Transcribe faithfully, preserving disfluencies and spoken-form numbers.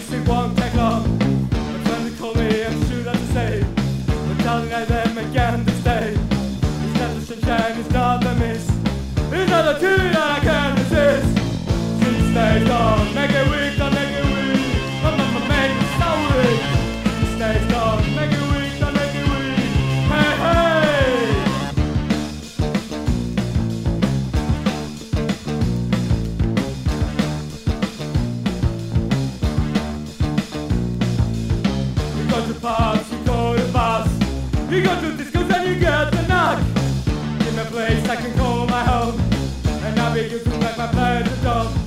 thinks it won't take long. But when they call me, I'm sure that to say, but darling, I them again to stay. It's not the sunshine, it's not the mist, it's not the truth that I can't resist. She stays on, make it weak, don't make it weak. My mama made me so weak. She stays on, make it weak, don't make it weak. Hey, hey. You go to pubs, you go to bars, you go to discos and you get the knock. Give me a place I can call my home, and I'll be using like my pleasure dog.